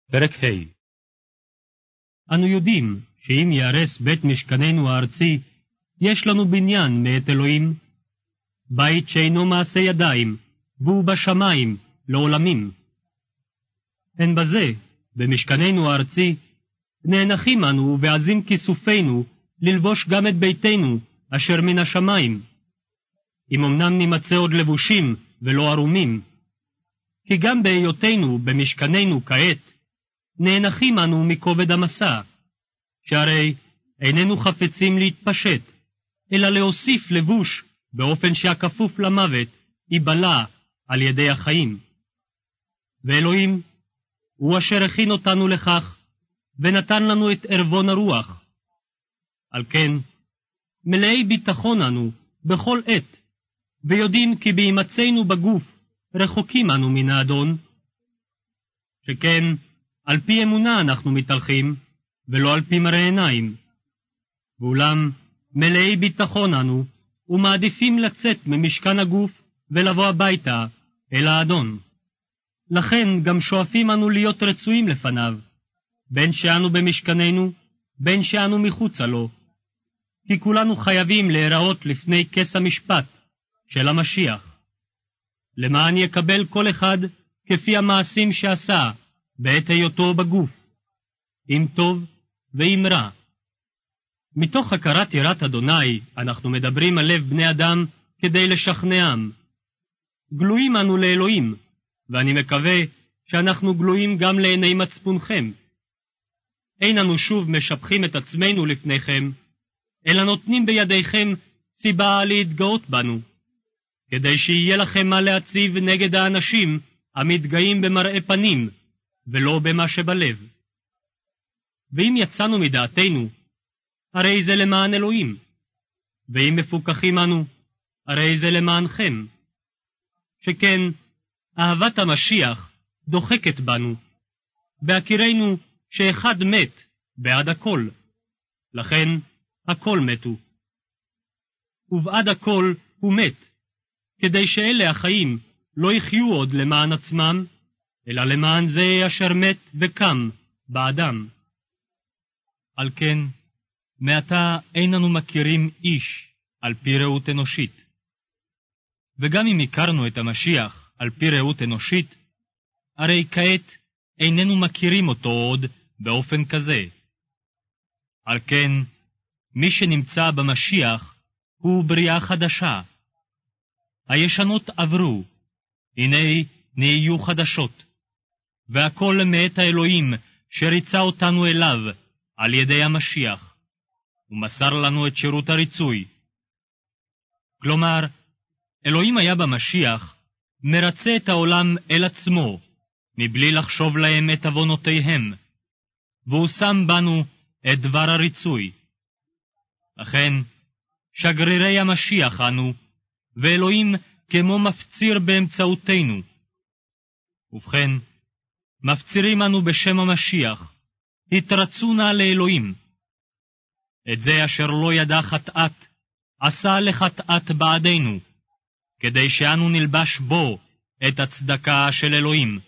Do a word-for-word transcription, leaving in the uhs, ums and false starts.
פרק ה'. אנו יודעים שאם יהרס בית משכננו הארצי, יש לנו בניין מאת אלוהים, בית שאינו מעשה ידיים, והוא בשמיים לעולמים. הן בזה, במשכננו הארצי, נאנחים אנו ועזים כיסופינו ללבוש גם את ביתנו אשר מן השמיים, אם אמנם נמצא עוד לבושים ולא ערומים. כי גם בהיותנו במשכננו כעת, נאנחים אנו מכובד המסע, שהרי איננו חפצים להתפשט, אלא להוסיף לבוש באופן שהכפוף למוות ייבלע על ידי החיים. ואלוהים הוא אשר הכין אותנו לכך, ונתן לנו את ערבון הרוח. על כן, מלאי ביטחון אנו בכל עת, ויודעים כי בהימצאנו בגוף רחוקים אנו מן האדון, שכן על פי אמונה אנחנו מתהלכים, ולא על פי מראה עיניים. ואולם מלאי ביטחון אנו, ומעדיפים לצאת ממשכן הגוף ולבוא הביתה אל האדון. לכן גם שואפים אנו להיות רצויים לפניו, בין שאנו במשכננו, בין שאנו מחוצה לו. כי כולנו חייבים להיראות לפני כס המשפט של המשיח, למען יקבל כל אחד כפי המעשים שעשה בעת היותו בגוף, אם טוב ואם רע. מתוך הכרת יראת אדוני אנחנו מדברים על לב בני אדם כדי לשכנעם. גלויים אנו לאלוהים, ואני מקווה שאנחנו גלויים גם לעיני מצפונכם. אין אנו שוב משבחים את עצמנו לפניכם, אלא נותנים בידיכם סיבה להתגאות בנו, כדי שיהיה לכם מה להציב נגד האנשים המתגאים במראה פנים, ולא במה שבלב. ואם יצאנו מדעתנו, הרי זה למען אלוהים, ואם מפוקחים אנו, הרי זה למענכם. שכן אהבת המשיח דוחקת בנו, בהכירנו שאחד מת בעד הכל, לכן הכל מתו. ובעד הכל הוא מת, כדי שאלה החיים לא יחיו עוד למען עצמם, אלא למען זה אשר מת וקם באדם. על כן, מעתה אין אנו מכירים איש על פי ראות אנושית. וגם אם הכרנו את המשיח על פי ראות אנושית, הרי כעת איננו מכירים אותו עוד באופן כזה. על כן, מי שנמצא במשיח הוא בריאה חדשה. הישנות עברו, הנה נהיו חדשות, והכל מאת האלוהים שריצה אותנו אליו על ידי המשיח, ומסר לנו את שירות הריצוי. כלומר, אלוהים היה במשיח מרצה את העולם אל עצמו, מבלי לחשוב להם את עוונותיהם, והוא שם בנו את דבר הריצוי. לכן, שגרירי המשיח אנו, ואלוהים כמו מפציר באמצעותנו. ובכן, מפצירים אנו בשם המשיח, התרצו נא לאלוהים. את זה אשר לא ידע חטאת, עשה לחטאת בעדנו, כדי שאנו נלבש בו את הצדקה של אלוהים.